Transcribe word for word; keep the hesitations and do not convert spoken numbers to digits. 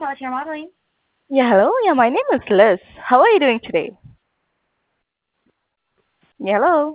Frontier Modeling. Yeah, hello. Yeah, my name is Liz. How are you doing today? Yeah, hello.